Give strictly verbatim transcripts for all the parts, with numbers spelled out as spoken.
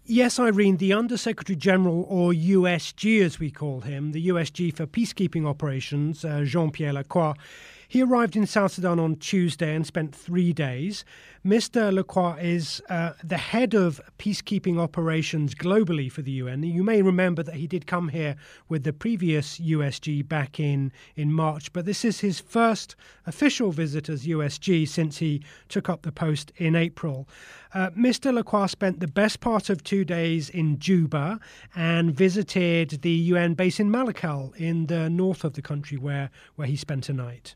Yes, Irene, the Undersecretary General, or U S G as we call him, the U S G for Peacekeeping Operations, uh, Jean-Pierre Lacroix, he arrived in South Sudan on Tuesday and spent three days. Mister Lacroix is uh, the head of peacekeeping operations globally for the U N. You may remember that he did come here with the previous U S G back in, in March, but this is his first official visit as U S G since he took up the post in April. Uh, Mister Lacroix spent the best part of two days in Juba and visited the U N base in Malakal in the north of the country where, where he spent a night.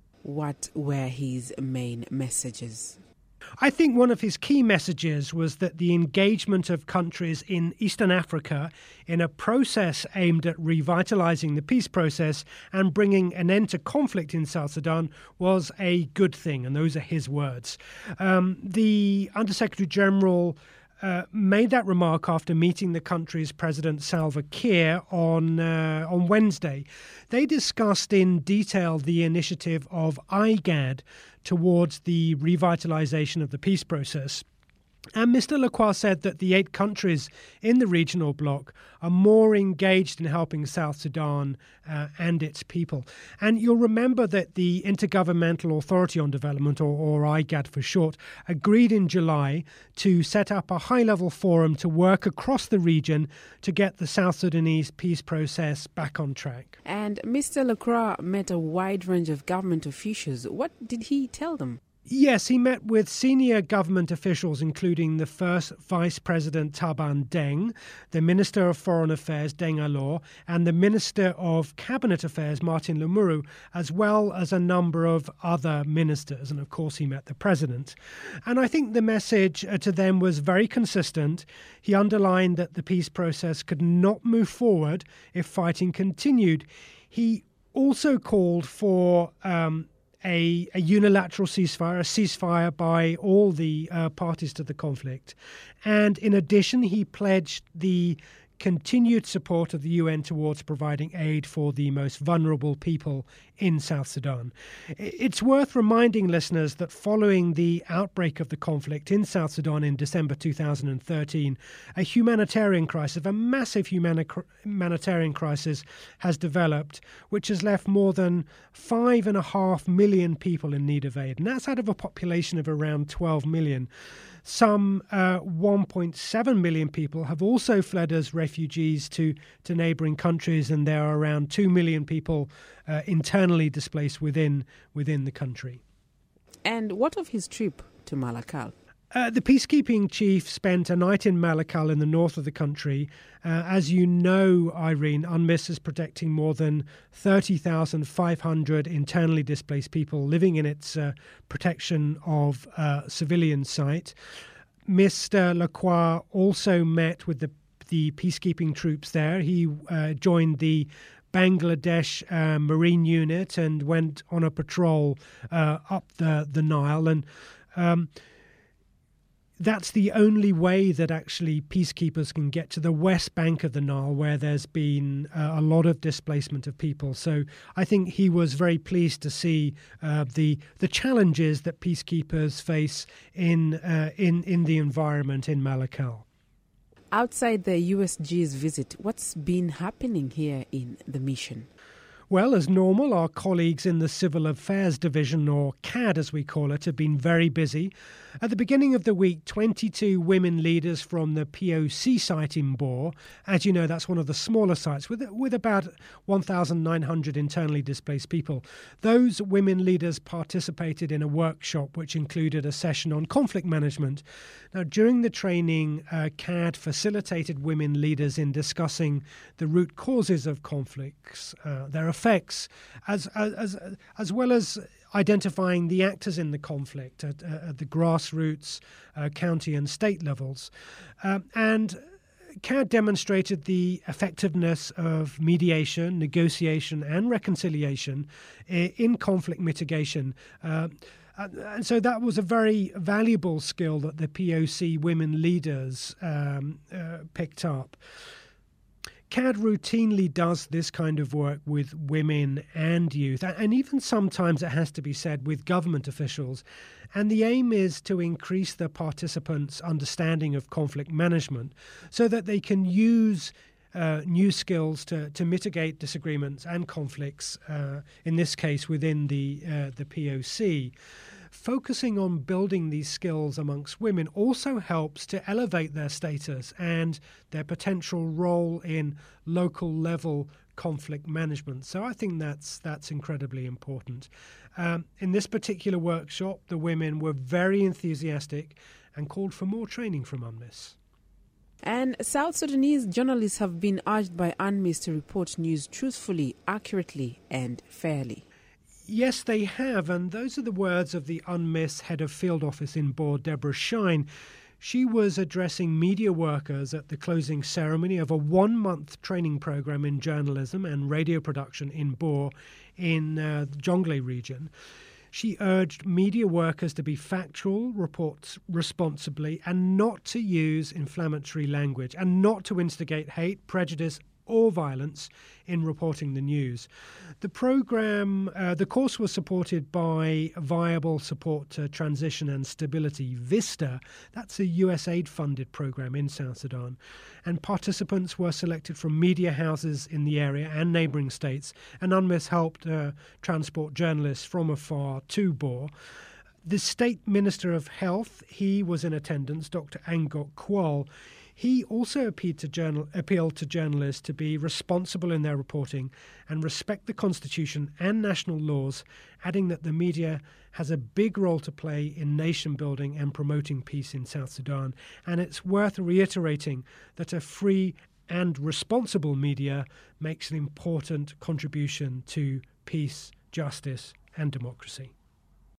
What were his main messages? I think one of his key messages was that the engagement of countries in Eastern Africa in a process aimed at revitalizing the peace process and bringing an end to conflict in South Sudan was a good thing, and those are his words. Um, the Undersecretary General Uh, made that remark after meeting the country's President Salva Kiir on uh, on Wednesday. They discussed in detail the initiative of I G A D towards the revitalization of the peace process. And Mister Lacroix said that the eight countries in the regional bloc are more engaged in helping South Sudan uh, and its people. And you'll remember that the Intergovernmental Authority on Development, or, or I G A D for short, agreed in July to set up a high-level forum to work across the region to get the South Sudanese peace process back on track. And Mister Lacroix met a wide range of government officials. What did he tell them? Yes, he met with senior government officials, including the first Vice President Taban Deng, the Minister of Foreign Affairs Deng Alor, and the Minister of Cabinet Affairs Martin Lemuru, as well as a number of other ministers. And of course, he met the President. And I think the message uh, to them was very consistent. He underlined that the peace process could not move forward if fighting continued. He also called for Um, A, a unilateral ceasefire, a ceasefire by all the uh, parties to the conflict. And in addition, he pledged the continued support of the U N towards providing aid for the most vulnerable people in South Sudan. It's worth reminding listeners that following the outbreak of the conflict in South Sudan in December two thousand thirteen, a humanitarian crisis, a massive humani- humanitarian crisis has developed, which has left more than five and a half million people in need of aid. And that's out of a population of around twelve million. Some uh, one point seven million people have also fled as refugees to, to neighboring countries, and there are around two million people uh, internally displaced within within the country. And what of his trip to Malakal? Uh, the peacekeeping chief spent a night in Malakal in the north of the country. Uh, as you know, Irene, UNMISS is protecting more than thirty thousand five hundred internally displaced people living in its uh, protection of uh, civilian site. Mister Lacroix also met with the, the peacekeeping troops there. He uh, joined the Bangladesh uh, Marine Unit and went on a patrol uh, up the, the Nile. And um, that's the only way that actually peacekeepers can get to the west bank of the Nile, where there's been uh, a lot of displacement of people. So I think he was very pleased to see uh, the the challenges that peacekeepers face in uh, in in the environment in Malakal. Outside the U S G's visit, what's been happening here in the mission? Well, as normal, our colleagues in the Civil Affairs Division, or C A D as we call it, have been very busy. At the beginning of the week, twenty-two women leaders from the P O C site in Bor, as you know, that's one of the smaller sites with with about one thousand nine hundred internally displaced people. Those women leaders participated in a workshop which included a session on conflict management. Now, during the training, uh, C A D facilitated women leaders in discussing the root causes of conflicts, uh, their effects, as as as well as identifying the actors in the conflict at, at the grassroots, uh, county and state levels. Um, and C A D demonstrated the effectiveness of mediation, negotiation and reconciliation in conflict mitigation. Uh, and so that was a very valuable skill that the P O C women leaders um, uh, picked up. C A D routinely does this kind of work with women and youth, and even sometimes, it has to be said, with government officials. And the aim is to increase the participants' understanding of conflict management so that they can use uh, new skills to, to mitigate disagreements and conflicts, uh, in this case within the, uh, the P O C. Focusing on building these skills amongst women also helps to elevate their status and their potential role in local level conflict management. So I think that's that's incredibly important. Um, in this particular workshop, the women were very enthusiastic and called for more training from UNMISS. And South Sudanese journalists have been urged by UNMISS to report news truthfully, accurately and fairly. Yes, they have, and those are the words of the UNMISS head of field office in Bor, Deborah Shine. She was addressing media workers at the closing ceremony of a one-month training program in journalism and radio production in Bor in uh, the Jonglei region. She urged media workers to be factual, report responsibly, and not to use inflammatory language, and not to instigate hate, prejudice, or violence in reporting the news. The program, uh, the course was supported by Viable Support to Transition and Stability, VISTA. That's a U S aid-funded program in South Sudan. And participants were selected from media houses in the area and neighbouring states, and UNMISS helped uh, transport journalists from afar to Bor. The State Minister of Health, he was in attendance, Doctor Angok Kwal. He also appealed to, journal, appealed to journalists to be responsible in their reporting and respect the Constitution and national laws, adding that the media has a big role to play in nation building and promoting peace in South Sudan. And it's worth reiterating that a free and responsible media makes an important contribution to peace, justice, and democracy.